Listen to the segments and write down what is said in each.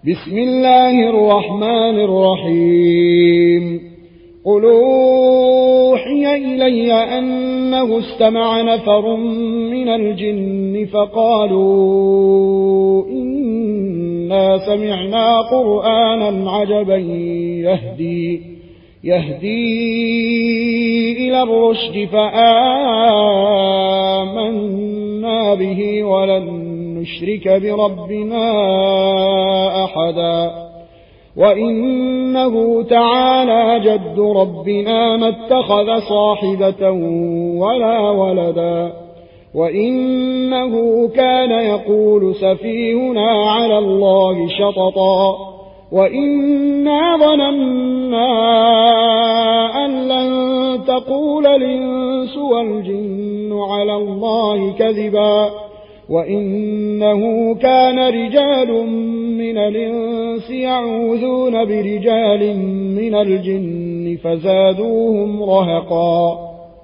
بسم الله الرحمن الرحيم قل أوحي إلي أنه استمع نفر من الجن فقالوا إنا سمعنا قرآنا عجبا يهدي إلى الرشد فآمنا به ولن نشرك بربنا أحدا وإنه تعالى جد ربنا ما اتخذ صاحبة ولا ولدا وإنه كان يقول سفيهنا على الله شططا وإنا ظننا أن لن تقول الإنس والجن على الله كذبا وإنه كان رجال من الإنس يعوذون برجال من الجن فزادوهم رهقا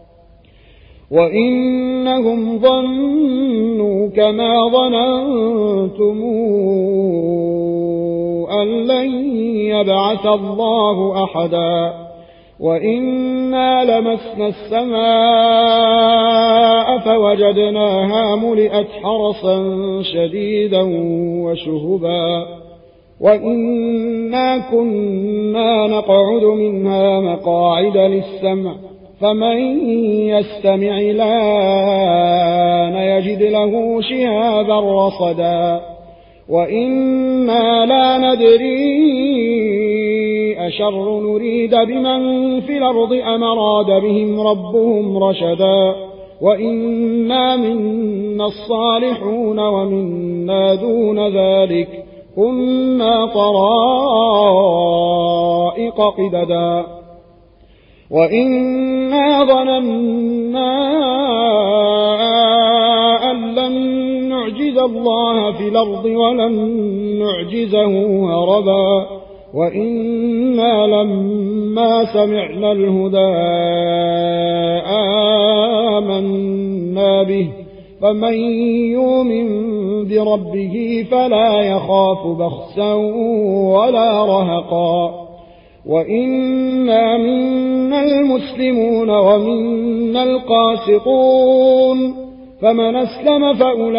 وإنهم ظنوا كما ظننتم أن لن يبعث الله أحدا وإنا لمسنا السماء فوجدناها ملئت حرسا شديدا وشهبا وإنا كنا نقعد منها مقاعد للسمع فمن يستمع الآن يجد له شهابا رصدا وإنا لا ندري أشر نريد بمن في الأرض أم أراد بهم ربهم رشدا وإنا منا الصالحون ومنا دون ذلك كنا طرائق قددا وإنا ظننا أن لن نعجز الله في الأرض ولن نعجزه هربا وإنا لما سمعنا الهدى آمنا به فمن يؤمن بربه فلا يخاف بخسا ولا رهقا وإنا منا المسلمون ومنا القاسطون فمن أسلم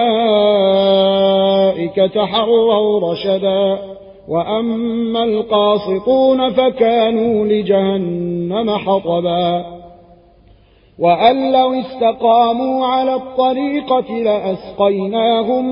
فأولئك تحروا رشدا وأما القاسطون فكانوا لجهنم حطبا وأن لو استقاموا على الطريقة لأسقيناهم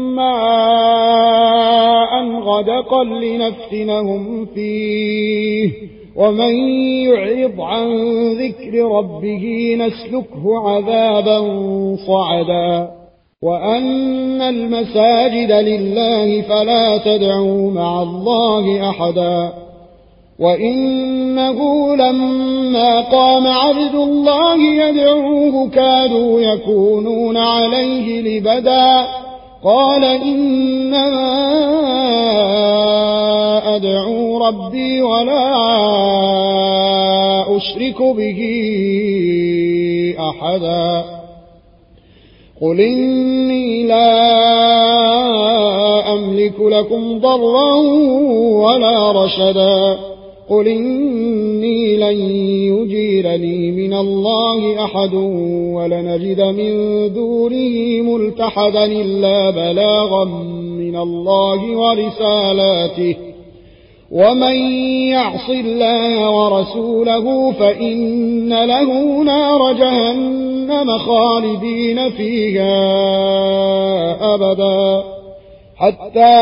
ماء غدقا لنفتنهم فيه ومن يعرض عن ذكر ربه نسلكه عذابا صعدا وأن المساجد لله فلا تدعوا مع الله أحدا وإنه لما قام عبد الله يدعوه كادوا يكونون عليه لبدا قال إنما أدعو ربي ولا أشرك به أحدا قل إني لا أملك لكم ضرا ولا رشدا قل إني لن يجيرني من الله أحد ولنجد من دونه ملتحدا إلا بلاغا من الله ورسالاته ومن يعص الله ورسوله فإن له نار جهنم خالدين فيها أبدا حتى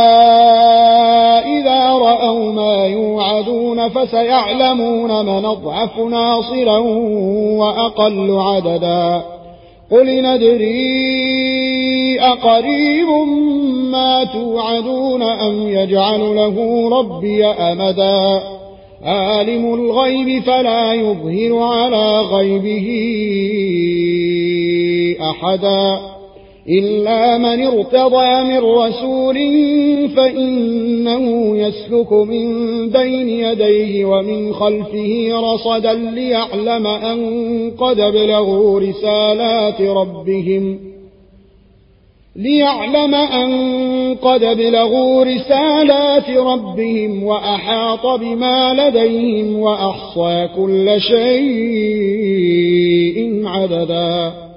إذا رأوا ما يوعدون فسيعلمون من أضعف ناصرا وأقل عددا قل ندري أقريب ما توعدون أم يجعل له ربي أمدا عالم الغيب فلا يظهر على غيبه أحدا إلا من ارتضى من رسول فإنه يسلك من بين يديه ومن خلفه رصدا ليعلم أن قد بلغوا رسالات ربهم ليعلم أن قد بلغوا رسالات ربهم وأحاط بما لديهم وأحصى كل شيء عددا